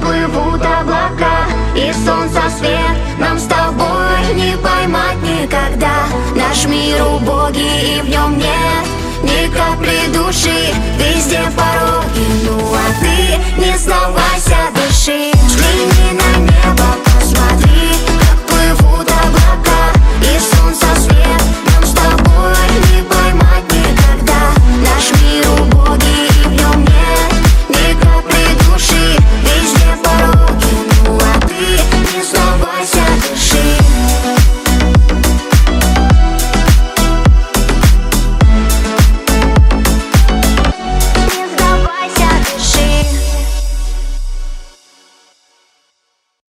плывут облака и солнца свет нам с тобой не поймать никогда. Наш мир убогий и в нем нет ни капли души, везде пороги. Ну а ты не сдавайся, дыши.